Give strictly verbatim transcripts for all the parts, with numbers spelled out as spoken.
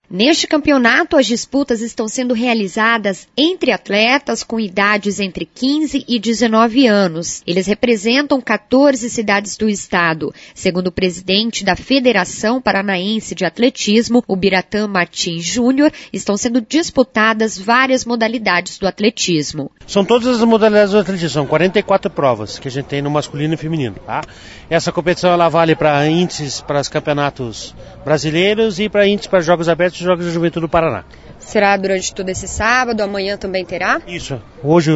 Neste campeonato, as disputas estão sendo realizadas entre atletas com idades entre quinze e dezenove anos. Eles representam quatorze cidades do estado. Segundo o presidente da Federação Paranaense de Atletismo, o Biratã Martins Júnior, estão sendo disputadas várias modalidades do atletismo. São todas as modalidades do atletismo, são quarenta e quatro provas que a gente tem no masculino e feminino. Tá? Essa competição ela vale para índices para os campeonatos brasileiros e para índices para Jogos Abertos e Jogos da Juventude do Paraná. Será durante todo esse sábado, amanhã também terá? Isso, hoje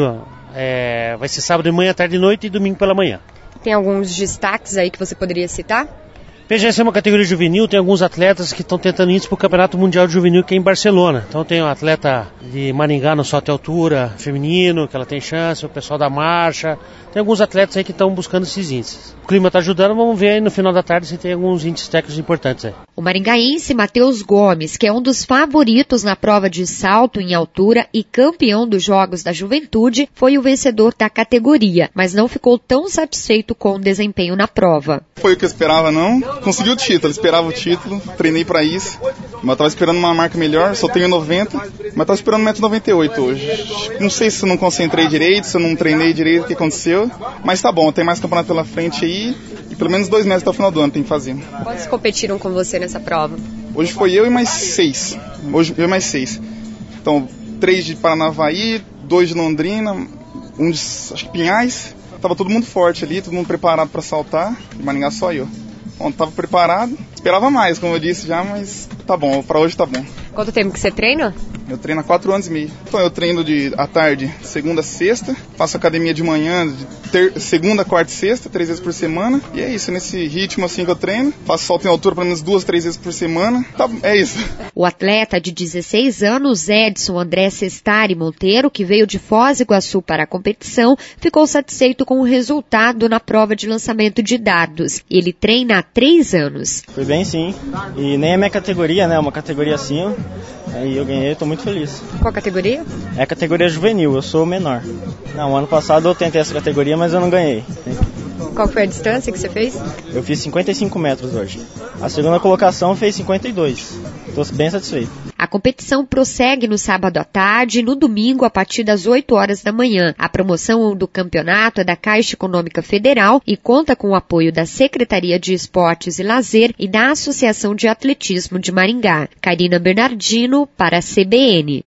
é, vai ser sábado de manhã, tarde e noite e domingo pela manhã. Tem alguns destaques aí que você poderia citar? P G S é uma categoria juvenil, tem alguns atletas que estão tentando ir para o Campeonato Mundial de Juvenil que é em Barcelona. Então tem um atleta de Maringá no salto de altura feminino, que ela tem chance, o pessoal da marcha. Tem alguns atletas aí que estão buscando esses índices. O clima está ajudando, vamos ver aí no final da tarde se tem alguns índices técnicos importantes aí. O maringaense Matheus Gomes, que é um dos favoritos na prova de salto em altura e campeão dos Jogos da Juventude, foi o vencedor da categoria, mas não ficou tão satisfeito com o desempenho na prova. Foi o que eu esperava, não. Consegui o título, esperava o título, treinei para isso, mas estava esperando uma marca melhor, só tenho noventa, mas estava esperando um metro e noventa e oito hoje. Não sei se eu não concentrei direito, se eu não treinei direito, o que aconteceu, mas tá bom, tem mais campeonato pela frente aí, e pelo menos dois meses até o final do ano tem que fazer. Quantos competiram com você nessa prova? Hoje foi eu e mais seis, hoje eu e mais seis. Então, três de Paranavaí, dois de Londrina, um de, acho que Pinhais, tava todo mundo forte ali, todo mundo preparado para saltar, de Maringá só eu. Bom, tava preparado, esperava mais, como eu disse já, mas tá bom, pra hoje tá bom. Quanto tempo que você treina? Eu treino há quatro anos e meio. Então eu treino de, à tarde, segunda a sexta, faço academia de manhã, de ter, segunda, quarta e sexta, três vezes por semana. E é isso, nesse ritmo assim que eu treino. Faço salto em altura pelo menos duas, três vezes por semana. Tá, é isso. O atleta de dezesseis anos, Edson André Sestari Monteiro, que veio de Foz do Iguaçu para a competição, ficou satisfeito com o resultado na prova de lançamento de dardos. Ele treina há três anos. Foi bem sim, e nem é minha categoria, né, uma categoria acima, aí eu ganhei, tô muito feliz. Qual categoria? É a categoria juvenil, eu sou o menor. Não, ano passado eu tentei essa categoria, mas eu não ganhei. Qual foi a distância que você fez? Eu fiz cinquenta e cinco metros hoje. A segunda colocação fez cinquenta e dois. Estou bem satisfeito. A competição prossegue no sábado à tarde e no domingo a partir das oito horas da manhã. A promoção do campeonato é da Caixa Econômica Federal e conta com o apoio da Secretaria de Esportes e Lazer e da Associação de Atletismo de Maringá. Karina Bernardino para a C B N.